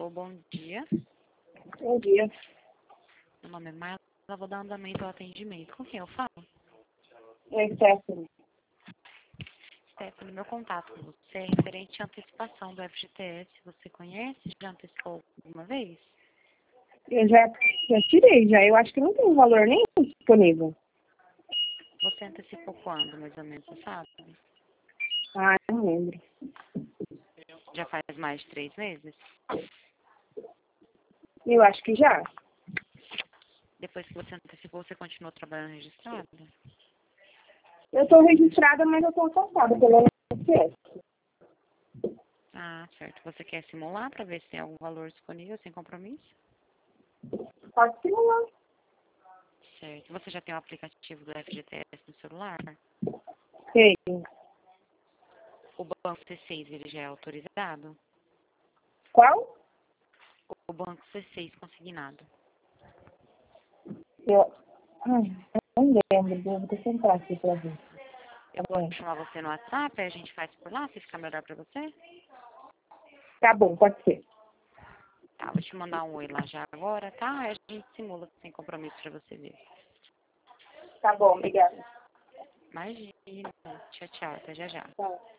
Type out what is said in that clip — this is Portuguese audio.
Alô, bom dia. Bom dia. Meu nome é Marla. Eu vou dar andamento ao atendimento. Com quem eu falo? É Stephanie. Stephanie, meu contato com você é referente à antecipação do FGTS. Você conhece? Já antecipou alguma vez? Eu já tirei, já. Eu acho que não tem valor nenhum disponível. Você antecipou quando, mais ou menos, você sabe? Ah, não lembro. Já faz mais de 3 meses? Eu acho que já. Depois que você antecipou, você continuou trabalhando registrado? Eu estou registrada, mas eu estou afastada pelo INSS. Ah, certo. Você quer simular para ver se tem algum valor disponível sem compromisso? Pode simular. Certo. Você já tem o aplicativo do FGTS no celular? Sei. O Banco C6, ele já é autorizado? Qual? O Banco C6 consignado. Eu não lembro. Vou ter que entrar aqui para ver. Eu posso chamar você no WhatsApp, aí a gente faz por lá, se ficar melhor pra você? Tá bom, pode ser. Tá, vou te mandar um oi lá já agora, tá? Aí a gente simula sem compromisso pra você ver. Tá bom, obrigada. Imagina. Tchau, tchau. Até já já. Tá.